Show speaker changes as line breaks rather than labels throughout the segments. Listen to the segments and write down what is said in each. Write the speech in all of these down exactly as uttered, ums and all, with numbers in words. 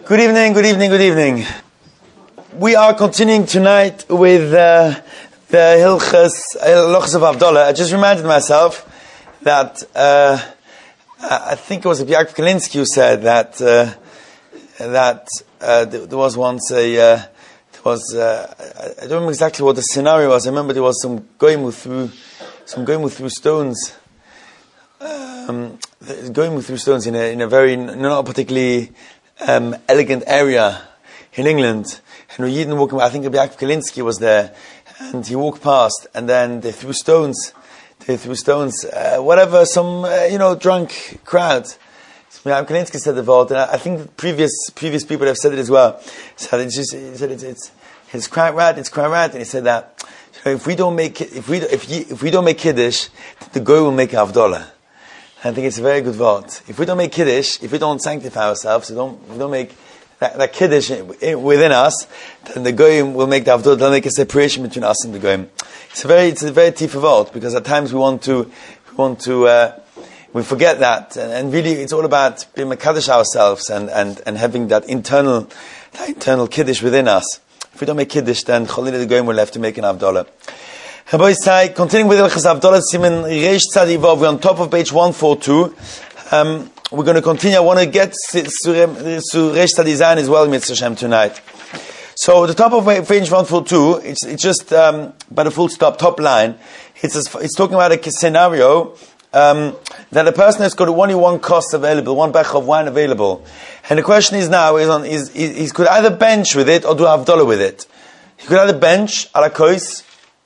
Good evening, good evening, good evening. We are continuing tonight with uh, the Hilchas Hilchos of Havdalah. I just reminded myself that uh, I think it was Yaakov Kalinsky who said that uh, that uh, there was once a uh, there was uh, I don't remember exactly what the scenario was. I remember there was some going who threw some going who threw stones, um, going through stones in a in a very not particularly Um, elegant area in England, and Yidden walking. I think Yaakov Kalinsky was there, and he walked past, and then they threw stones. They threw stones, uh, whatever, some uh, you know drunk crowd. So Yaakov Kalinsky said the vault, and I, I think previous previous people have said it as well. So it's just he said it's it's it's quite right, it's quite right, and he said that you know, if we don't make if we if you, if we don't make kiddush, the goy will make Havdalah. I think it's a very good vote. If we don't make kiddush, if we don't sanctify ourselves, if we don't, if we don't make that, that kiddush within us, then the goyim will make the avdol. They'll make a separation between us and the goyim. It's a very, it's a very tifa vote, because at times we want to, we want to, uh, we forget that, and, and really it's all about being mekadosh ourselves and, and, and having that internal, that internal kiddush within us. If we don't make kiddush, then cholila the goyim will have to make an avdollah. Continuing with Hilchos Havdalah, Siman Reish Tzadi Vav, we're on top of page one forty-two. Um, we're going to continue. I want to get to Reish Tzadi Zayin as well, Mitzvah Hashem, tonight. So, the top of page one forty-two, it's, it's just um, by the full stop, top line. It's, it's talking about a scenario um, that a person has got only one cost available, one bech of wine available. And the question is now, is on, is, is, he could either bench with it or do Havdalah with it. He could either bench, ala kois,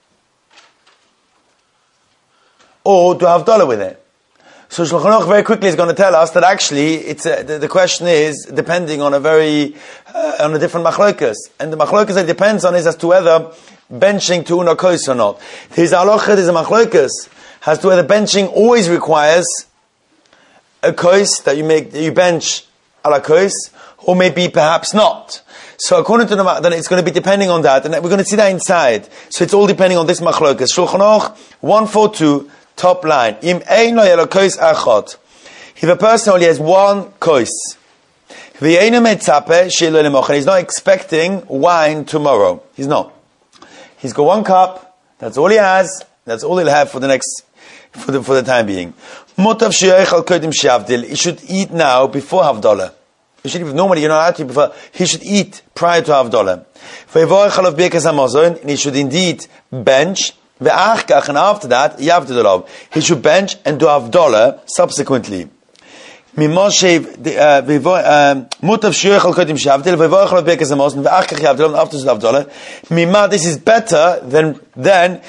or to have Havdalah with it. So Shulchan Aruch very quickly is going to tell us that actually it's a, the, the question is depending on a very uh, on a different machlokas, and the machlokas that depends on is as to whether benching to una kois or not. There's a halacha, there's a machlokas as to whether benching always requires a kois that you make that you bench ala kois, or maybe perhaps not. So according to the then it's going to be depending on that, and we're going to see that inside. So it's all depending on this machlokas. Shulchan Aruch one forty-two. Top line. Im ein lo yelo kois achot. If a person only has one kois, v'yeinu metzape she'lo lemochen, he's not expecting wine tomorrow. He's not. He's got one cup. That's all he has. That's all he'll have for the next, for the for the time being. Motav she'yochel kodim she'avdil. He should eat now before Havdalah. He should normally you're not allowed to before. He should eat prior to Havdalah. V'yevochel of birkas hamazon, and he should indeed bench. And after that, he should bench and do Havdalah subsequently. This is better than than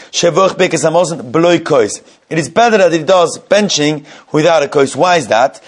it is better that he does benching without a kois. Why is that?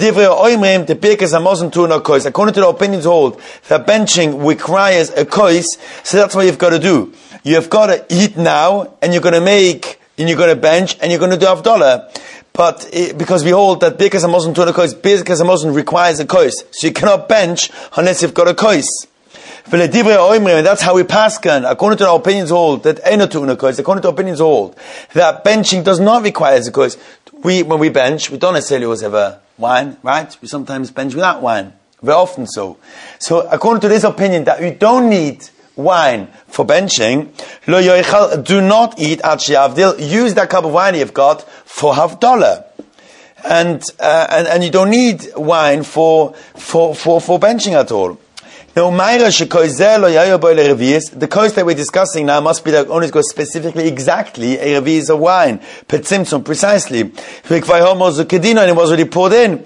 According to the opinions hold that benching requires a kois, so that's what you've got to do. You have got to eat now, and you're going to make, and you're going to bench, and you're going to do Havdalah. But it, because we hold that Birkas Hamazon to a kois, Birkas Hamazon requires a kois, so you cannot bench unless you've got a kois. And that's how we paskan. According to our opinions hold that eno to a kois. According to opinions hold that benching does not require a kois. We when we bench, we don't necessarily always have a wine, right? We sometimes bench without wine, very often so. So according to this opinion that we don't need wine for benching, lo yoichal, do not eat at she'avdil. Use that cup of wine you've got for Havdalah, and uh, and and you don't need wine for for for for benching at all. Now, the kois that we're discussing now must be that only goes specifically exactly a revius of wine, petzimtzum, precisely. And it was already poured in.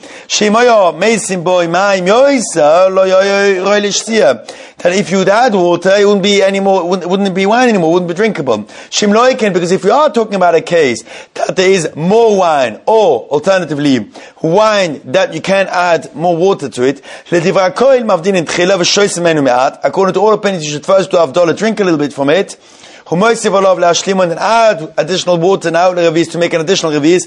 That if you would add water, it wouldn't be anymore, wouldn't, wouldn't be wine anymore, wouldn't be drinkable. Because if we are talking about a case that there is more wine, or alternatively, wine that you can add more water to it, according to all opinions, you should first do Havdalah, drink a little bit from it, and then add additional water now to make an additional revius,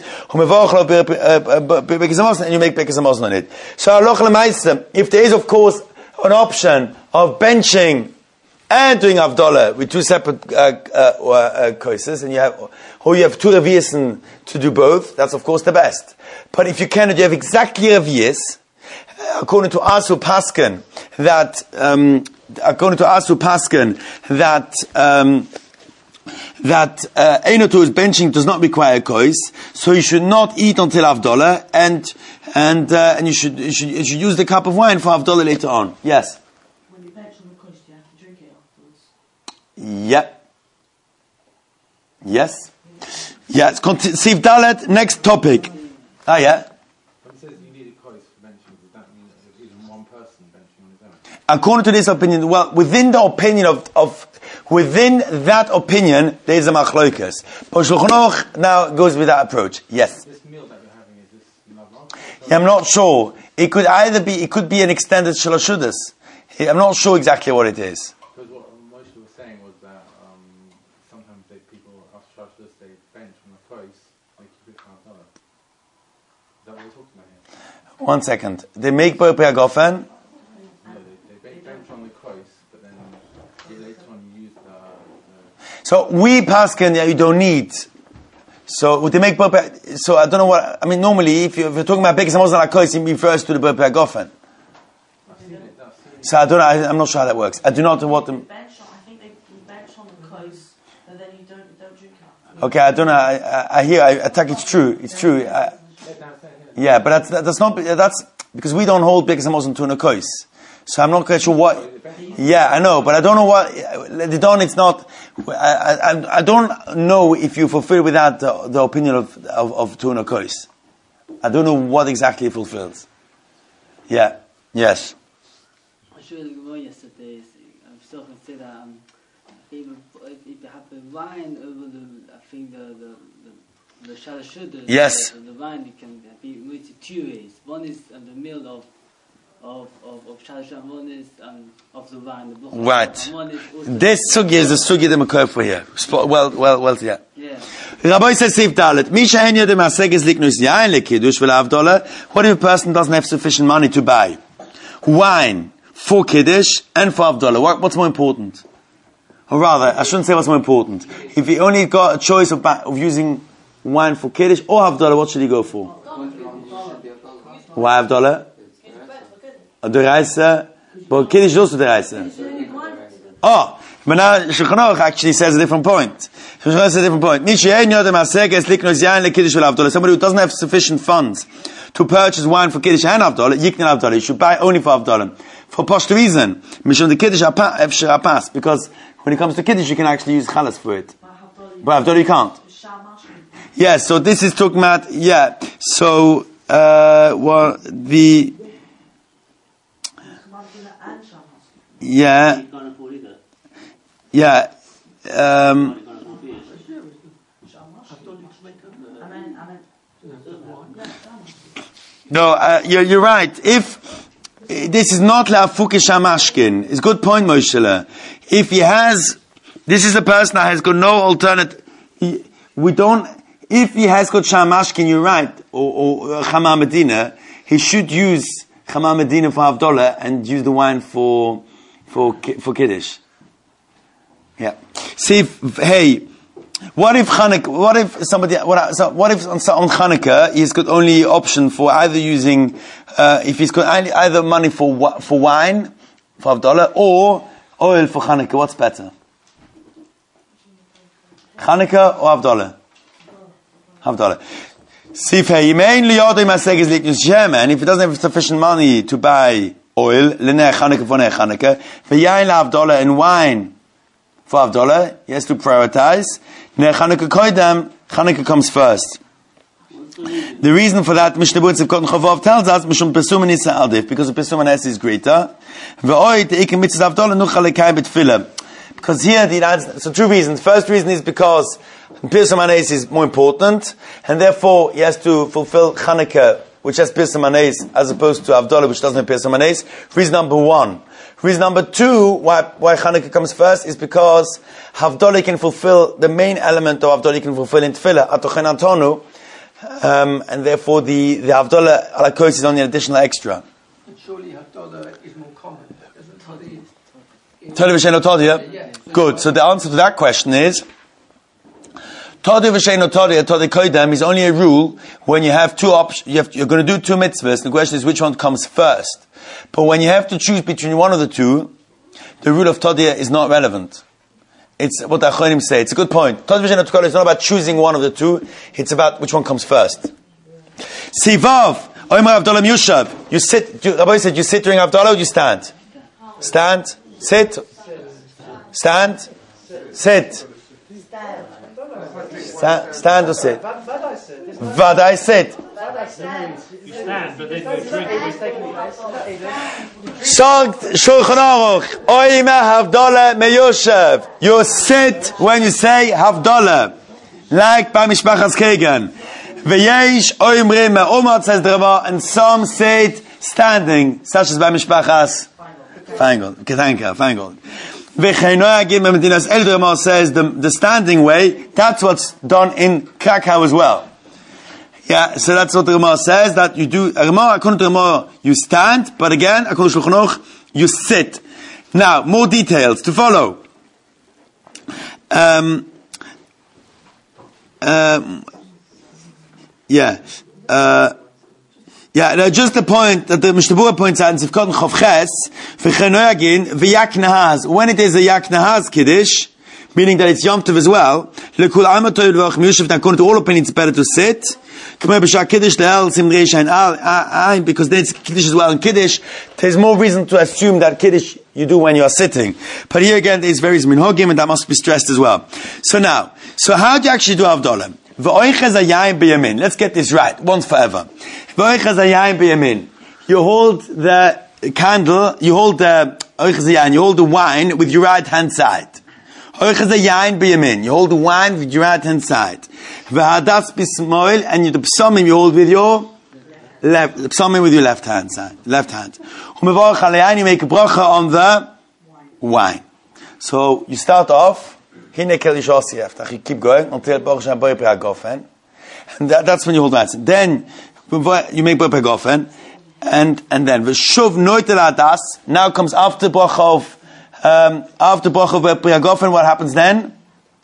and you make Birkas Hamazon on it. So, if there is, of course, an option of benching and doing Havdalah with two separate uh, uh, uh, koises, and you have, or you have two revius to do both, that's of course the best. But if you cannot, you have exactly revius, according to Asu Paskin, that um, according to Asu Paskin, that um, that uh, Einotu is benching does not require kois, so you should not eat until Havdalah, and and uh, and you should, you should you should use the cup of wine for Havdalah later on. Yes.
When you bench on the kois, you have to drink it afterwards.
Yep. Yes. Yes. Sif Dalet. Next topic. Ah, yeah.
When it says you need a kois for benching, does that mean that there's even one person benching on his own?
According to this opinion, well, within the opinion of, of within that opinion, there is a machlokas. But Shulchan Aruch now goes with that approach. Yes.
This meal that you're having, is this lava?
Yeah, I'm not sure. It could either be, it could be an extended shalashudas. I'm not sure exactly what it is.
Because what Moshe was saying was that um, sometimes they, people, after Shashdas, they bench on the kois, they keep it for Havdalah. Is that what we're talking about here?
One second. They make Bo Peagofen.
No, they, they bench on the kois, but then later on you use the... the
So we paskin, yeah, you don't need. So would they make Bo Pe- So I don't know what, I mean, normally, if, you, if you're talking about Bekes Hamozan HaKois, it refers to the Bo Peagofen. So I don't know, I, I'm not sure how that works. I do not know what the...
Bench on, I think they bench on the kois, and then you don't don't drink it.
Okay, I don't know, I, I, I hear, I, I think it's true, it's true. I, yeah, but that's, that's not, that's, because we don't hold Bekes Hamozan to HaKois. So I'm not quite sure what... Yeah, I know, but I don't know what... They don't, it's not... I, I, I don't know if you fulfill without the, the opinion of, of, of Tuna Kois. I don't know what exactly it fulfills. Yeah, yes.
I showed the Gemara yesterday. I'm still going to say that um, if, if you have the wine over the, I think the the the, the shalashudas,
Yes.
the, the wine it can be made to two ways. One is um, the meal of of of, of shalashudas, and one is um, of the wine. The
Right.
And one is also
This sugi is the sugi that McCoy for here. Spot- Well, well, well, yeah.
yeah.
Rabbi says, Sif Dalet, Misha hen yodem hasegez liknus yain lekiddush v'lavdola. What if a person doesn't have sufficient money to buy wine for kiddush and for avdola? What, what's more important? Or rather, I shouldn't say what's more important. If he only got a choice of, ba- of using wine for kiddush or avdola, what should he go for? Why avdola? Deraisa, but kiddush is also deraisa. Oh, but now Shulchan Aruch actually says a different point. Shulchan Aruch says a different point. Somebody who doesn't have sufficient funds to purchase wine for kiddush and avdola, yiknel avdola. You should buy only for avdola. For posh reason, mishum the kiddush apas, because when it comes to kiddush, you can actually use chalas for it. But avdola you can't. Yeah, so this is talking about, yeah, so, uh, well, the, yeah, yeah, um, no, uh, you're, you're right. If, this is not la'afuke shamashkin, it's a good point, Moshe. If he has, this is a person that has got no alternate, he, we don't, if he has got shamashkin, you're right, or, or uh, Chama Medina, he should use Chama Medina for Havdalah and use the wine for, for, for Kiddush. Yeah. See, if, hey, what if Chanukah, what if somebody, what, so what if on, on Chanukah, he's got only option for either using, uh, if he's got either money for, for wine, for Havdalah, or oil for Chanukah, what's better? Chanukah or Havdalah? Havdalah. See, if he doesn't have sufficient money to buy oil, l'nei Chanukah for nei Chanukah, v'yain la'Havdalah and wine for Havdalah, he has to prioritize. Nei Chanukah koidem, Chanukah comes first. The reason for that, Mishnah B'Tziv Kotten Chavov tells us, Mishum Pesum Nisa Adif, because the Pesum Nisa is greater. V'oi te'ikim mitzvah Havdalah nucha lekai b'tfilah. Because here the answer, so two reasons. First reason is because Pirsum Anes is more important, and therefore he has to fulfill Chanukah, which has Pirsum Anes, as opposed to Havdalah, which doesn't have Pirsum Anes. Reason number one. Reason number two, why, why Chanukah comes first, is because Havdalah can fulfill the main element of Havdalah can fulfill in Tefillah, Atochen Antonu, um, and therefore the, the Havdalah ala Kos is only an additional extra.
But surely Havdalah is more common, isn't Tadi?
Television Tadi, yeah? Good. So the answer to that question is, Todi v'sheino todi, todi koidem is only a rule when you have two options. You have, you're going to do two mitzvahs. The question is which one comes first. But when you have to choose between one of the two, the rule of Todia is not relevant. It's what the Achronim say. It's a good point. Todi v'sheino todi is not about choosing one of the two. It's about which one comes first. Sivav, Oymar Avdolam Yushav. You sit, you, Rabbi said you sit during Avdolah or you stand? Stand. Sit. Stand. Sit. Sta- stand or sit? Vadai sit.
You stand, but then you drink.
Shog Shulchan Aruch. Oymar Havdalah Meyushav. You sit when you say Havdalah, like by Mishpachas Kegan. V'yesh Oymrim Me'omar, says the Rama, and some say it standing, such as by Mishpachas Feingold. Ketanka, Feingold. V'cheinoya Gim Medinas El Rama says the, the standing way, that's what's done in Krakow as well. Yeah, so that's what the Rama says, that you do, Rama, according to Rama, you stand, but again, according to Shulchan Aruch, you sit. Now, more details to follow. Um, um, Yeah, uh, yeah. No, just the point that the Mishnah Berurah points out in Sivkot and Chavches, v'chenoyagin v'yak nahaz. When it is a yak nahaz kiddush, meaning that it's Yom Tov as well, lekul amatoy v'ach miyushav. According to all opinions, it's better to sit. Kiddush because then it's kiddush as well. In kiddush, there's more reason to assume that kiddush you do when you are sitting. But here again, there's various minhagim, and that must be stressed as well. So now, so how do you actually do Avdolah? Let's get this right once forever. You hold the candle, you hold the you hold the wine with your right hand side. You hold the wine with your right hand side. And you the psalmim you hold with your left, the psalmim with your left hand side, left hand. You make a bracha on the wine. So you start off. You keep going until and that, that's when you hold that. Then you make Boi Pegofen, and and then V'shuv Noitel Adas. Now comes after bracha of um, after bracha of Boi Pegofen. What happens then?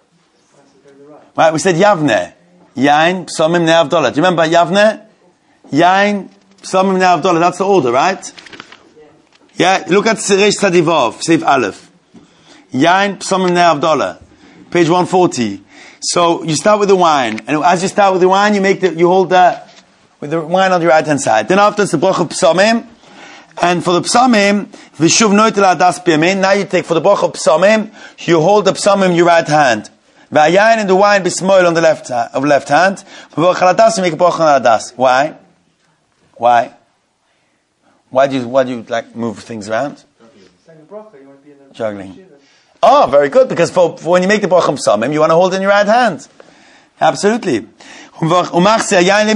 Right, we said Yavne, Yain Psalmim Ne'avdolah. Do you remember Yavne? Yain Psalmim Ne'avdolah. That's the order, right? Yeah. Look at Reish Tzadivov, Seif Aleph. Yain Psalmim Ne'avdolah. Page one forty. So you start with the wine, and as you start with the wine, you make the, you hold the, with the wine on the right hand side. Then after it's the bracha of psalmim, and for the psalmim, v'shuv noitel adas b'yamin. Now you take for the bracha of psalmim, you hold the psalmim in your right hand, v'ayayin and the wine b'smoil on the left of left hand. V'bracha adas, you make a bracha on adas. Why? Why? Why do you why do you like move things around? Juggling. Oh, very good, because for, for when you make the bracha psalmim, you want to hold it in your right hand. Absolutely. So, mevarach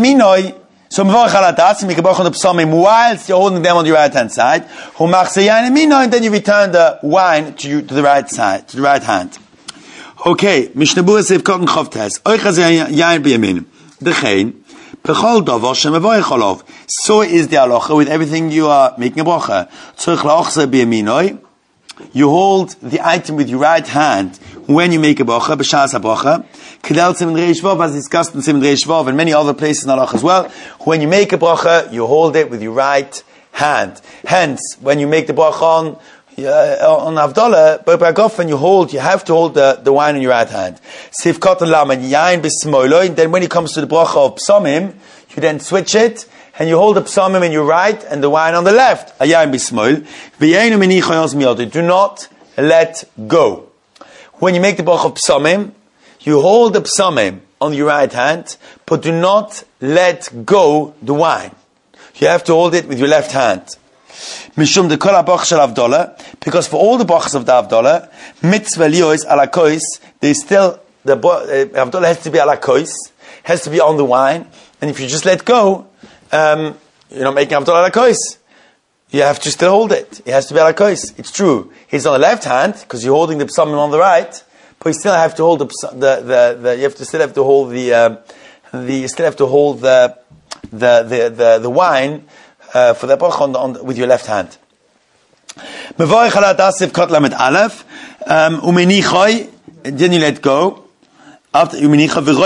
al adas, you make a bracha on the psalmim whilst you're holding them on your right hand side. And then you return the wine to you, to the right side, to the right hand. Okay, Mishnah Berurah Sivkot and Chavtes. Oichaz yayin b'yamin. Dechein. Bechol davar shemavayich olav. So is the halacha with everything you are making a bracha. Tzorich la'ochzeh b'yaminoi. You hold the item with your right hand when you make a bracha, b'shas ha-bracha. Kedel Siman Reish Vav, as discussed in Siman Reish Vav and many other places in Halach as well. When you make a bracha, you hold it with your right hand. Hence, when you make the bracha on, uh, on Avdolah, Boi Pegofen, you hold, you have to hold the, the wine in your right hand. Sivkot and Lam and Yain b'smoilo. And then when it comes to the bracha of Psalmim, you then switch it, and you hold the psalmim in your right and the wine on the left. Ayayin b'smoil. V'yeinu minichayos miyodi. Do not let go. When you make the bracha of psalmim, you hold the psalmim on your right hand, but do not let go the wine. You have to hold it with your left hand. Mishum de kol ha'brachas shel Avdolah, because for all the brachas of the Avdolah, mitzvah liyos ala kois, they still the uh, Avdolah has to be ala kois, has to be on the wine, and if you just let go, Um, you're not making Avdolah ala kois. You have to still hold it. It has to be ala kois. It's true. He's on the left hand because you're holding the psalmim on the right, but you still have to hold the the the, the you have to still have to hold the um, the you still have to hold the the the the, the wine uh, for the bracha on, on with your left hand. Mevarich ala adas sivkot lamed aleph umenichoy. Then you let go. After then when it comes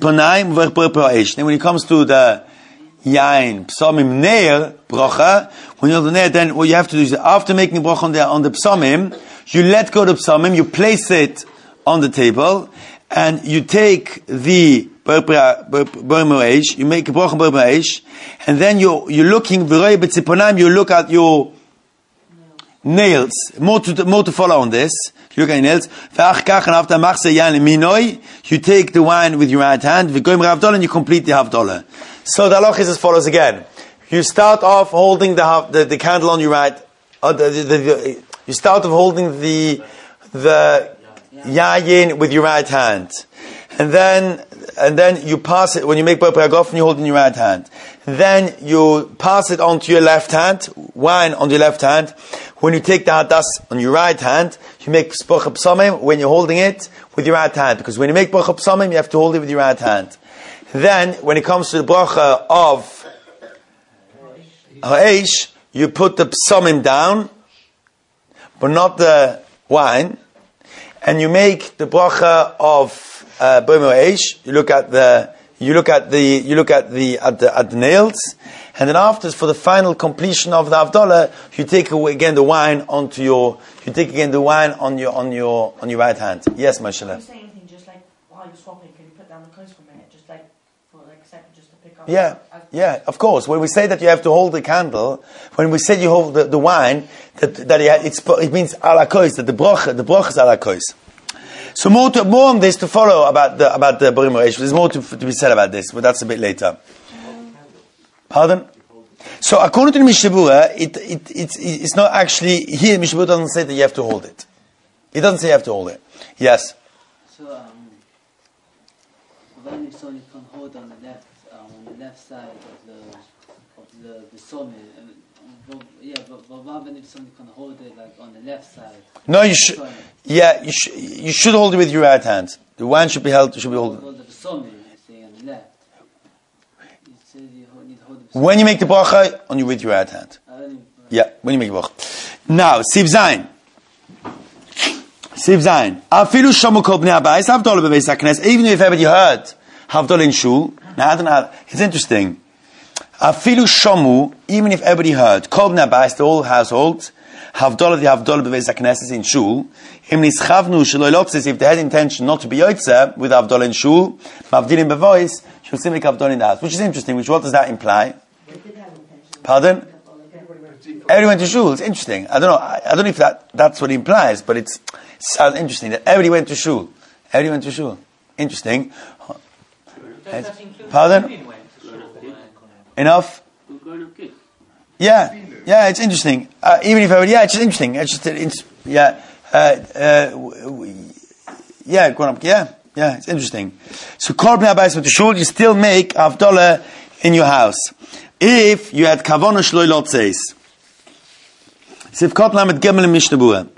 to the yain, psamim neir bracha, when you're the neir, then what you have to do is after making bracha on the on the psamim, you let go the psamim, you place it on the table, and you take the Eish, you make a bracha on Eish, and then you you're looking you look at your nails. More to more to follow on this. You look at your nails. You take the wine with your right hand, and you complete the half dollar. So the halach is as follows again. You start off holding the half, the, the candle on your right. Uh, the, the, the, you start off holding the the yayin with your right hand, and then and then you pass it when you make Bopra Gofen. You hold it in your right hand. Then you pass it onto your left hand, wine on your left hand. When you take the hadas on your right hand, you make Bracha Psamim when you're holding it with your right hand, because when you make Bracha Psamim, you have to hold it with your right hand. Then, when it comes to the bracha of Ha'esh, you put the Psamim down, but not the wine, and you make the bracha of uh, Bomer Ha'esh. You look at the You look at the, you look at the, at the, at the nails, and then after, for the final completion of the Havdalah, you take away again the wine onto your, you take again the wine on your, on your, on your right hand. Yes, Mashallah.
Can you say anything just like, while you're swapping, can you put down the clothes for a minute, just like, for like a second, just to pick up?
Yeah, yeah, of course. When we say that you have to hold the candle, when we say you hold the, the wine, that, that it's, it means ala kois, that the broch, the broch is ala kois. So more to, more on this to follow about the about the Borim Reish. There's more to, to be said about this, but that's a bit later. Pardon? So according to the Mishnah Berurah, it it it's it's not actually here. Mishnah Berurah doesn't say that you have to hold it. It doesn't say you have to hold it. Yes.
So um, when you so you can hold on the left um, on the left side of the of the the somi, um, yeah, but, but when you so you can hold it like on the left side.
No, you should. Yeah, you should. You should hold it with your right hand. The wine should be held. Should be held.
Hold the psalm, saying on the left. You said you need to hold the
when you make the bracha, on you with your right hand. Yeah, when you make the bracha. Now, Siv Zayin. Siv Zayin. Afilu shamu kol bnei habayis havdalah bebeis haknes. Even if everybody heard havdalah in shul. Now, I don't know. It's interesting. Afilu shamu. Even if everybody heard kol bnei habayis, the whole household. Havdalah, the Havdalah beveis hakneses in shul. Im nischavnu sheloi lotzis, if they had intention not to be yotze with Havdalah in shul, mavdilim bevois, she'll still make Havdalah in the house. Which is interesting. Which what does that imply? Pardon? Everybody went to shul. It's interesting. I don't know. I, I don't know if that that's what it implies, but it's sounds interesting that everybody went to shul. Everybody went to shul. Interesting. Pardon? Enough? Yeah, yeah, it's interesting. Uh, even if I would, yeah, it's just interesting. It's just, it's, yeah, uh, uh, yeah, grown up, yeah, yeah, it's interesting. So, kol bnei habayis went to shul, you still make Havdalah in your house. If you had kavanah shloi lotzeis. Sivkot lamed gimel in Mishnah Berurah.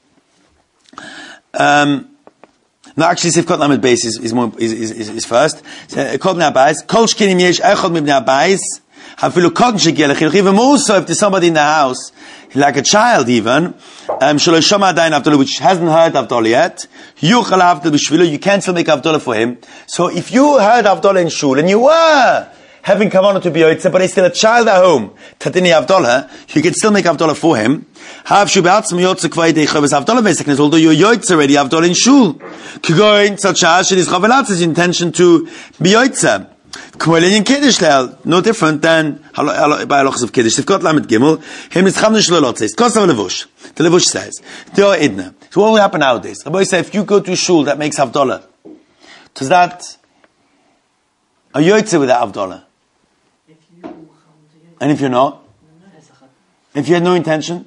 Um, no, actually, Sivkot lamed base is, is more, is, is, is, is first. So, kol bnei habayis, kol shkinim yesh echad mibnei habayis, even more so if there's somebody in the house, like a child even, um, which hasn't heard Havdalah yet, you can still make Havdalah for him. So if you heard Havdalah in shul and you were having kavanah to be yotze, but he's still a child at home, tatini Havdalah, you can still make Havdalah for him. Although you're yotze already, Havdalah in shul, such as it is his intention to be yotze. No different than by halachas of kiddush. If got lamed gimel, him is chavnu shelo lotzes. Kosav levush. The levush says, "Dio idna." So what will happen nowadays? Rabbi say, if you go to a shul that makes havdalah, does that are you yotze with that havdalah? And if you're not, if you had no intention,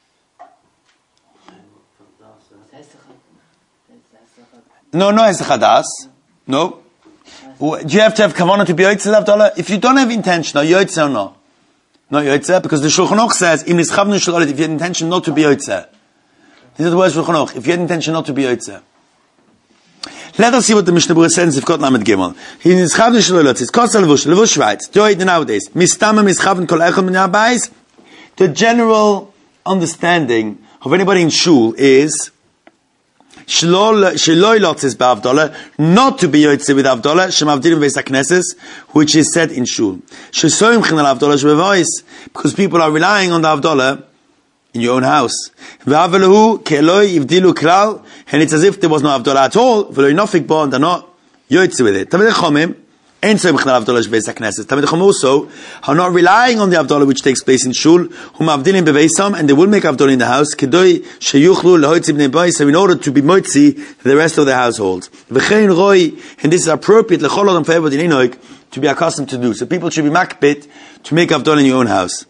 no, no esachadas, no. Do you have to have kavanah to be yotze Havdalah? If you don't have intention, are you yotze or not? Not yotze, because the Shulchan Aruch says, "Im nischavnu shelo," if you had intention not to be yotze. These are the words of Shulchan Aruch. If you had intention not to be yotze. Let us see what the Mishnah Berurah says in Sivkot lamed gimel. He nischavnu shelo lotzis. Kosel levush. Levush writes, "Do it nowadays. Mistama mischavn kol echad min habayis." The general understanding of anybody in shul is Shloi lotzis ba'avdola, not to be yotze with avdola, shemavdilim beis hakneses, which is said in shul. Shesoim chin al avdola shbevois, because people are relying on the avdola in your own house. V'avelahu ke'eloi yivdilu klal, and it's as if there was no avdola at all, v'loi nofik bo, and they're not yotze with it. Tamid chomim, ein soim chin al avdola shbeis hakneses. Tamid chomim also are not relying on the avdola which takes place in shul, whom avdilim beveisam, and they will make avdola in the house, kedoi sheyuchlu lehoitzi bnei bois, in order to be moitzi the rest of the household. V'chein roi, and this is appropriate lechol odom for everybody in Enoch to be accustomed to do. So people should be makbit to make avdola in your own house.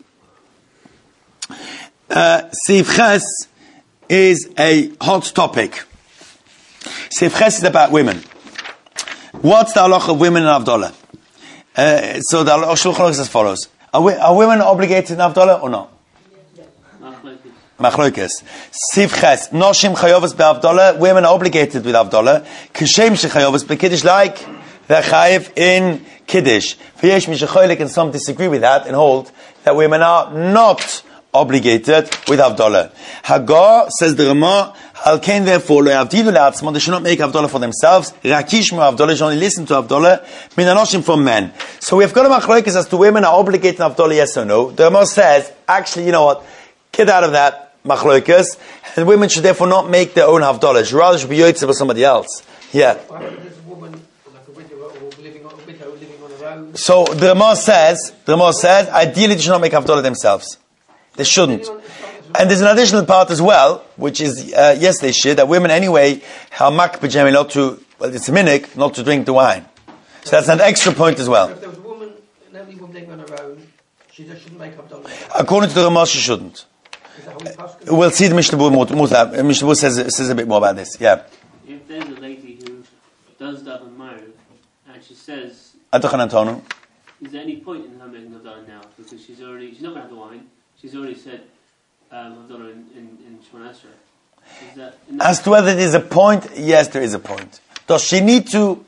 Uh, Seif Ches is a hot topic. Seif Ches is about women. What's the halacha of women in Avdola? Uh, so the Shulchan Aruch is as follows: Are, we, are women obligated in Avdola or not? Machlokes. Seif Ches. Noshim chayovas be'Avdola. Women are obligated with Avdola. Kishem shechayovas be'Kiddush, like they're chayiv in Kiddush. V'yesh mishacholik, and some disagree with that and hold that women are not obligated with Avdola. Hagar, says the Ramah, Halkein therefore lo yavdilu le'atzmon, they should not make Avdola for themselves. Rakish mo Avdola, they should only listen to Avdola. Min anoshim from men. So we have got a machlokes as to women are obligated in Avdola, yes or no. The Ramah says, actually, you know what, get out of that machlokes, and women should therefore not make their own Avdola. She rather should be yotze for somebody else. Yeah.
Well, there's a woman, like a widow, or living on a widow living on her own.
So the Ramah says, the Ramah says, ideally they should not make Avdola themselves. They shouldn't. And there's an additional part as well, which is, uh, yes, they should, that women anyway are makbejemi not to, well, it's a minik, not to drink the wine. So that's an extra point as
So
well.
if there was a woman, an elderly woman living on her own, she just shouldn't make Avdola.
According to the Ramah, she shouldn't.
Is that how we pass it?
We'll see the Mishnah Berurah more, more uh, Mishnah Berurah says, says a bit more about this, yeah.
If there's a lady who does daven Ma'ariv and she says,
Adochan Antonu.
is there any point in her making Havdalah now? Because she's already, she's not going to have the wine. She's already said um, Havdalah in, in, in Shemona Esrei. Is that, in that
As to whether there is a point, yes, there is a point. Does she need to?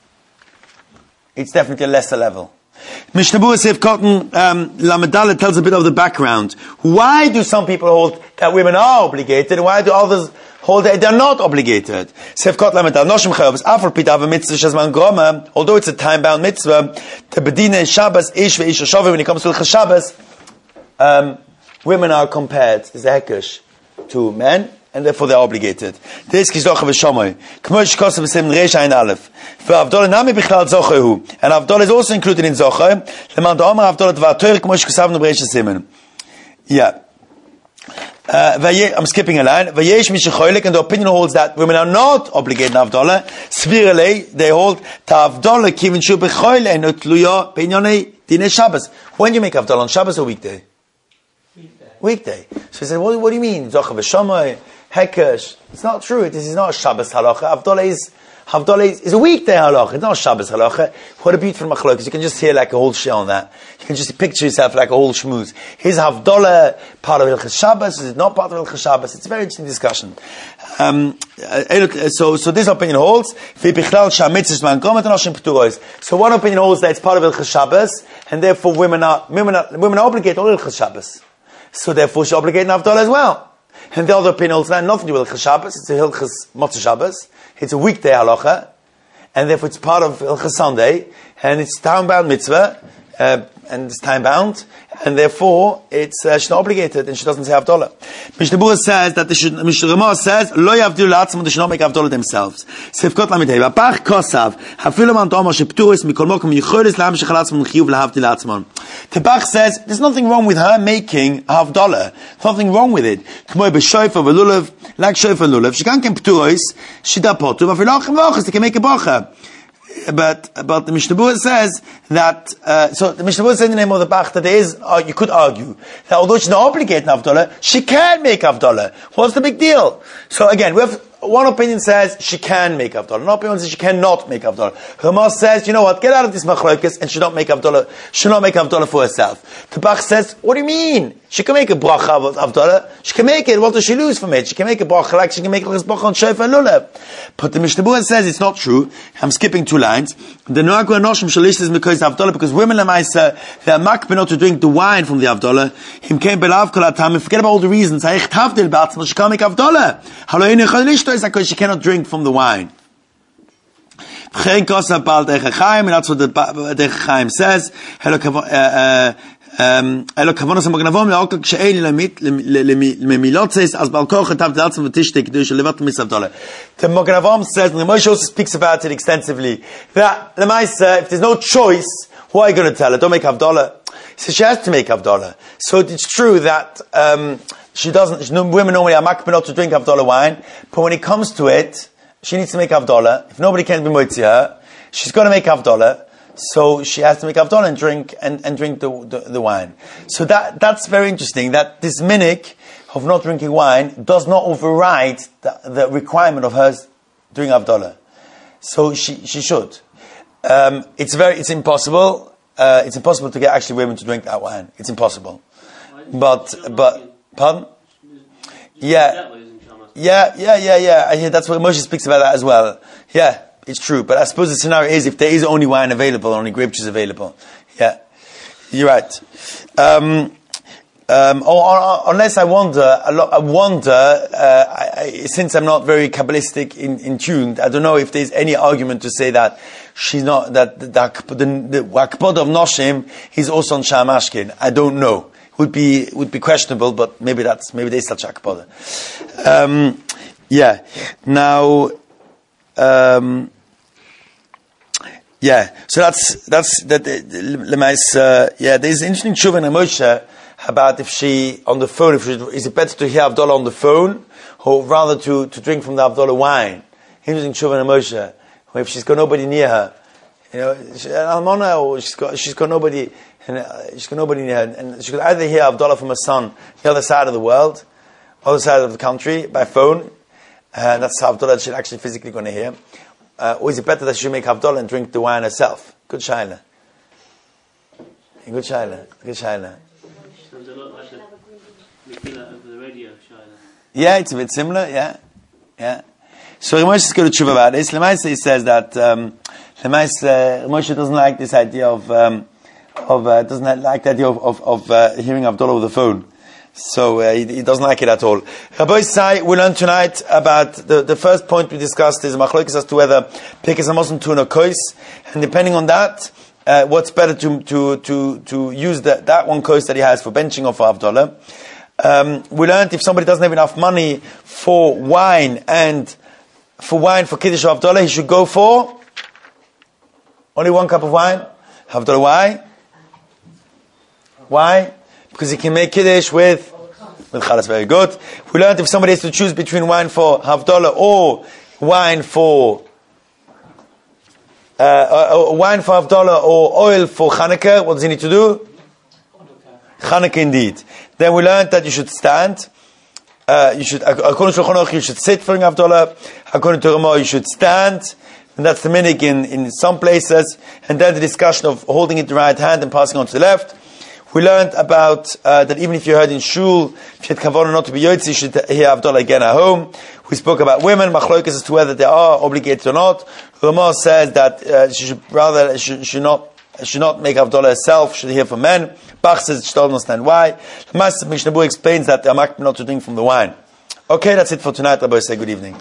It's definitely a lesser level. Mishnah Berurah Seif Cotton um, Lamedala tells a bit of the background. Why do some people hold that women are obligated? Why do others hold that they're not obligated? Seif Cotton Lamedala Noshim Chayovas Afar Pitav Mitzvah Shazman Groma. Although it's a time-bound mitzvah, the Bedina Shabbos Ish veIsh Shavuot. When it comes to the Shabbos, um, women are compared. There's a hekesh to men, and therefore they're obligated. This is Zocha v'Shomoy. K'mosh kosav v'sim reish ein aleph. V'avdol nami bichlal zochehu. And avdol is also included in zoche. Leman da'omar avdol t'va'atoir k'mosh k'savnu b'reish simen. Yeah. Uh, I'm skipping a line. V'yesh mishechoylek, and the opinion holds that women are not obligated in avdola. Svirelei, they hold ta'avdola kivin shu b'choyle and utluyo b'inyonei dinei Shabbos. When do you make avdola, on Shabbos or weekday? Weekday. So he said, what, what do you mean? Zocha v'Shomoy. Hekesh. It's not true. This is not a Shabbos halacha. Havdalah is, Havdalah is, is a weekday halacha. It's not a Shabbos halacha. What a beautiful machlokes. You can just hear like a whole shit on that. You can just picture yourself like a whole shmooze. Is Havdalah part of Hilchos Shabbos? Is it not part of Hilchos Shabbos? It's a very interesting discussion. Um, so, so this opinion holds. So one opinion holds that it's part of Hilchos Shabbos, and therefore women are, women are, women are obligated on Hilchos Shabbos. So therefore she's obligated in Havdalah as well. And the other opinion holds that nothing to do with Hilchos Shabbos. It's a Hilchos Motzei Shabbos. It's a weekday halacha, and therefore it's part of Hilchos Sunday, and it's time-bound mitzvah, uh, and it's time-bound, and therefore it's uh, she's not obligated, and she doesn't say Havdalah. Mishnah Berurah says that the Mishnah Ramah says lo yavdilu la'atzmon, they should not make Havdalah themselves. Sefkot lamidei v'apach kosav hafilu man to'amar shepturis mikol mokum yicholis la'amshich alatzmon chiyuv lahavdil la'atzmon. Tebach says there's nothing wrong with her making Havdalah. There's nothing wrong with it. K'moi b'shoifa v'lulav, like shoifa v'lulav, she can't pturis, she da potu, v'afilach v'achas, they can make a bracha. But but the Mishnah Berurah says that uh, so the Mishnah Berurah says in the name of the Bach that there is uh, you could argue that although she's not obligated in Havdalah, she can make Havdalah. What's the big deal? So again, we have one opinion says she can make Havdalah. Another opinion says she cannot make Havdalah. Ramah says, you know what, get out of this machlokes and she not make Havdalah. She not make Havdalah for herself. The Bach says, what do you mean? She can make a bracha of Havdalah. She can make it. What does she lose from it? She can make a bracha like she can make a bracha on Shofar and Lulav. But the Mishnah Berurah says it's not true. I'm skipping two lines. The Noagu Anoshim Shalish is because Havdalah, because women lemaisa they are makbeh not to drink the wine from the Havdalah. Him came belav kol hatam. Forget about all the reasons. She can't make Havdalah. because she cannot drink from the wine. And that's what the Derech Chaim says. Um, Elo kavonos magnavom leokak she'eli lemit lemilotzes as balkoch tav daltzim v'tishtek kedush levat misavdole. The Magnavom says, and the Moshe also speaks about it extensively, that lemaisa, if there's no choice, who are you going to tell her? Don't make havdalah. So she has to make havdalah. So it's true that um, she doesn't. She, women normally are makbid not to drink havdalah wine, but when it comes to it, she needs to make havdalah. If nobody can be moitzi her, she's got to make havdalah. So she has to make havdalah and drink and, and drink the, the the wine. So that that's very interesting. That this minhag of not drinking wine does not override the, the requirement of hers doing havdalah. So she she should. Um, it's very it's impossible. Uh, it's impossible to get actually women to drink that wine. It's impossible. But but pardon? Yeah. Yeah, yeah, yeah, yeah. I hear that's what Moshe speaks about that as well. Yeah. It's true, but I suppose the scenario is if there is only wine available, only grape juice available. Yeah, you're right. Um, um, or, or, unless I wonder, I wonder, uh, I, I, since I'm not very Kabbalistic in, in tuned, I don't know if there's any argument to say that she's not, that the, the, the Akbod of Noshim is also on Sham Ashkin. I don't know. Would be, would be questionable, but maybe that's, maybe there's such Akbod. Um, yeah. Now, Um, yeah, so that's that's that. Uh, yeah, there's an interesting tshuva in Moshe about if she on the phone. If she, is it better to hear Havdalah on the phone or rather to, to drink from the Havdalah wine? Interesting tshuva in Moshe. If she's got nobody near her, you know, she, Almona, or she's got she's got nobody, and uh, she's got nobody near her, and she could either hear Havdalah from her son the other side of the world, other side of the country by phone. Uh, that's Havdalah she's actually physically going to hear. Uh, or is it better that she make Havdalah and drink the wine herself? Good shaila. Good shaila. Good shaila.
Sounds a lot like the Megillah over the radio shaila.
Yeah, it's a bit similar, yeah. Yeah. So Moshe is going to tshuva about this. Lemaisa he says that um, Lemaisa, Moshe doesn't like this idea of, um, of uh, doesn't like the idea of, of, of uh, hearing Havdalah over the phone. So uh, he, he doesn't like it at all. Rabbi Sai, we learned tonight about the, the first point we discussed is machlokes as to whether Pirkei Hamazon to a kois, and depending on that, uh, what's better to to to to use the, that one kois that he has for benching or for Havdalah. Um, we learned if somebody doesn't have enough money for wine and for wine for Kiddush or Havdalah, he should go for only one cup of wine. Havdalah, why? Why? Because he can make Kiddush with, with Chalas. Very good. We learned if somebody has to choose between wine for Havdalah or wine for, uh, uh, wine for Havdalah or oil for Chanukah, what does he need to do? Chanukah indeed. Then we learned that you should stand. Uh, you should, according to Shulchan Aruch, you should sit for Havdalah. According to Ramah, you should stand. And that's the minhag in, in some places. And then the discussion of holding it in the right hand and passing on to the left. We learned about uh, that even if you heard in shul, if you had kavanah not to be yotzi, you should hear Havdalah again at home. We spoke about women, machlokes as to whether they are obligated or not. Ramah says that uh, she should rather she should not should not make Havdalah herself, should hear from men. Bach says she doesn't understand why. The Master Mishnah Berurah explains that they are makbid not to drink from the wine. Okay, that's it for tonight. Rabbi, say good evening.